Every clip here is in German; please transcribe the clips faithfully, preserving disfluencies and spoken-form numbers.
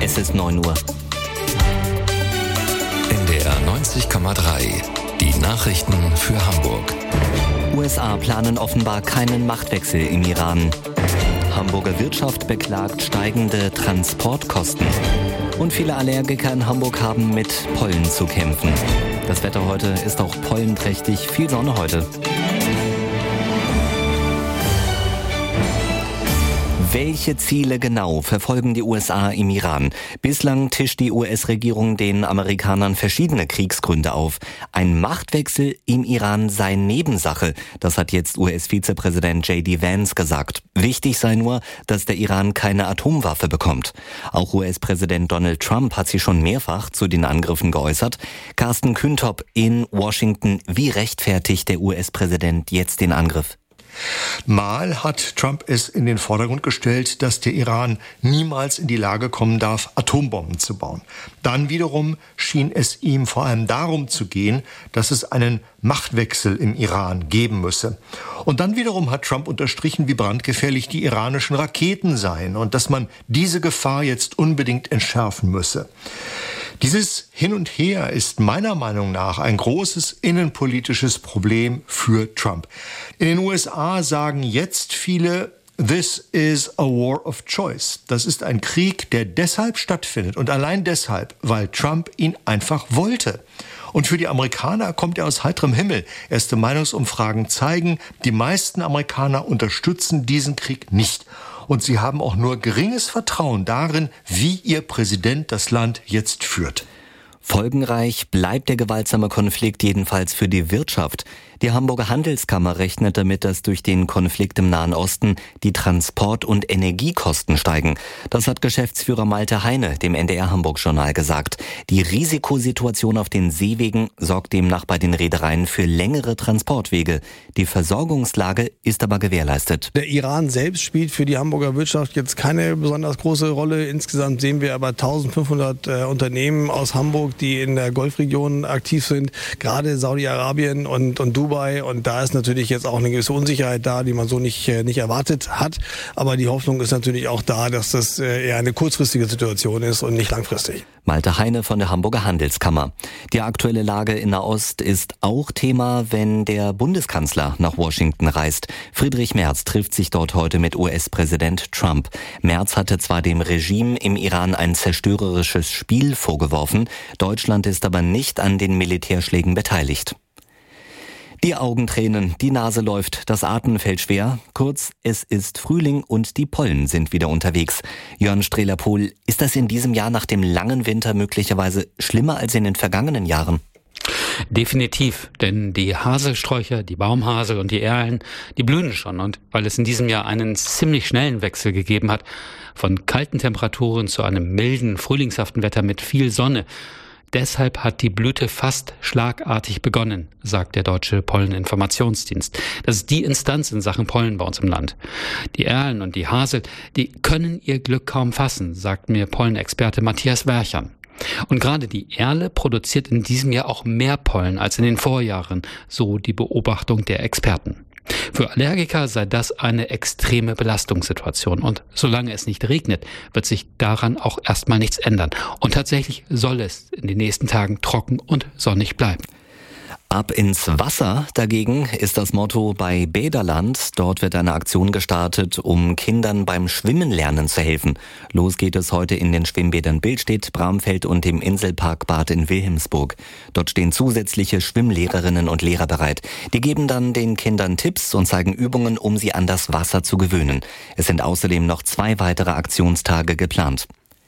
Es ist neun Uhr. N D R neunzig Komma drei. Die Nachrichten für Hamburg. U S A planen offenbar keinen Machtwechsel im Iran. Hamburger Wirtschaft beklagt steigende Transportkosten. Und viele Allergiker in Hamburg haben mit Pollen zu kämpfen. Das Wetter heute ist auch pollenträchtig, viel Sonne heute. Welche Ziele genau verfolgen die U S A im Iran? Bislang tischt die U S-Regierung den Amerikanern verschiedene Kriegsgründe auf. Ein Machtwechsel im Iran sei Nebensache. Das hat jetzt U S-Vizepräsident J D Vance gesagt. Wichtig sei nur, dass der Iran keine Atomwaffe bekommt. Auch U S-Präsident Donald Trump hat sich schon mehrfach zu den Angriffen geäußert. Carsten Küntop in Washington. Wie rechtfertigt der U S-Präsident jetzt den Angriff? Mal hat Trump es in den Vordergrund gestellt, dass der Iran niemals in die Lage kommen darf, Atombomben zu bauen. Dann wiederum schien es ihm vor allem darum zu gehen, dass es einen Machtwechsel im Iran geben müsse. Und dann wiederum hat Trump unterstrichen, wie brandgefährlich die iranischen Raketen seien und dass man diese Gefahr jetzt unbedingt entschärfen müsse. Dieses Hin und Her ist meiner Meinung nach ein großes innenpolitisches Problem für Trump. In den U S A sagen jetzt viele, this is a war of choice. Das ist ein Krieg, der deshalb stattfindet und allein deshalb, weil Trump ihn einfach wollte. Und für die Amerikaner kommt er aus heiterem Himmel. Erste Meinungsumfragen zeigen, die meisten Amerikaner unterstützen diesen Krieg nicht. Und sie haben auch nur geringes Vertrauen darin, wie ihr Präsident das Land jetzt führt. Folgenreich bleibt der gewaltsame Konflikt jedenfalls für die Wirtschaft. Die Hamburger Handelskammer rechnet damit, dass durch den Konflikt im Nahen Osten die Transport- und Energiekosten steigen. Das hat Geschäftsführer Malte Heine dem N D R Hamburg-Journal gesagt. Die Risikosituation auf den Seewegen sorgt demnach bei den Reedereien für längere Transportwege. Die Versorgungslage ist aber gewährleistet. Der Iran selbst spielt für die Hamburger Wirtschaft jetzt keine besonders große Rolle. Insgesamt sehen wir aber eintausendfünfhundert äh, Unternehmen aus Hamburg, die in der Golfregion aktiv sind, gerade Saudi-Arabien und, und Dubai. Und da ist natürlich jetzt auch eine gewisse Unsicherheit da, die man so nicht, nicht erwartet hat. Aber die Hoffnung ist natürlich auch da, dass das eher eine kurzfristige Situation ist und nicht langfristig. Malte Heine von der Hamburger Handelskammer. Die aktuelle Lage in Nahost ist auch Thema, wenn der Bundeskanzler nach Washington reist. Friedrich Merz trifft sich dort heute mit U S-Präsident Trump. Merz hatte zwar dem Regime im Iran ein zerstörerisches Spiel vorgeworfen, Deutschland ist aber nicht an den Militärschlägen beteiligt. Die Augen tränen, die Nase läuft, das Atmen fällt schwer. Kurz, es ist Frühling und die Pollen sind wieder unterwegs. Jörn Strehler-Pohl, ist das in diesem Jahr nach dem langen Winter möglicherweise schlimmer als in den vergangenen Jahren? Definitiv, denn die Haselsträucher, die Baumhasel und die Erlen, die blühen schon. Und weil es in diesem Jahr einen ziemlich schnellen Wechsel gegeben hat, von kalten Temperaturen zu einem milden, frühlingshaften Wetter mit viel Sonne, deshalb hat die Blüte fast schlagartig begonnen, sagt der Deutsche Polleninformationsdienst. Das ist die Instanz in Sachen Pollen bei uns im Land. Die Erlen und die Hasel, die können ihr Glück kaum fassen, sagt mir Pollenexperte Matthias Werchern. Und gerade die Erle produziert in diesem Jahr auch mehr Pollen als in den Vorjahren, so die Beobachtung der Experten. Für Allergiker sei das eine extreme Belastungssituation und solange es nicht regnet, wird sich daran auch erstmal nichts ändern. Und tatsächlich soll es in den nächsten Tagen trocken und sonnig bleiben. Ab ins Wasser dagegen ist das Motto bei Bäderland. Dort wird eine Aktion gestartet, um Kindern beim Schwimmen lernen zu helfen. Los geht es heute in den Schwimmbädern Billstedt, Bramfeld und dem Inselpark Bad in Wilhelmsburg. Dort stehen zusätzliche Schwimmlehrerinnen und Lehrer bereit. Die geben dann den Kindern Tipps und zeigen Übungen, um sie an das Wasser zu gewöhnen. Es sind außerdem noch zwei weitere Aktionstage geplant.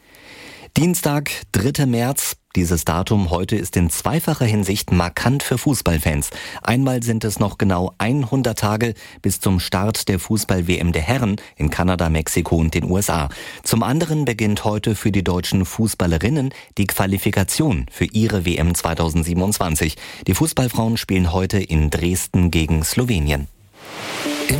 Dienstag, dritter März. Dieses Datum heute ist in zweifacher Hinsicht markant für Fußballfans. Einmal sind es noch genau hundert Tage bis zum Start der Fußball-W M der Herren in Kanada, Mexiko und den U S A. Zum anderen beginnt heute für die deutschen Fußballerinnen die Qualifikation für ihre W M zweitausendsiebenundzwanzig. Die Fußballfrauen spielen heute in Dresden gegen Slowenien.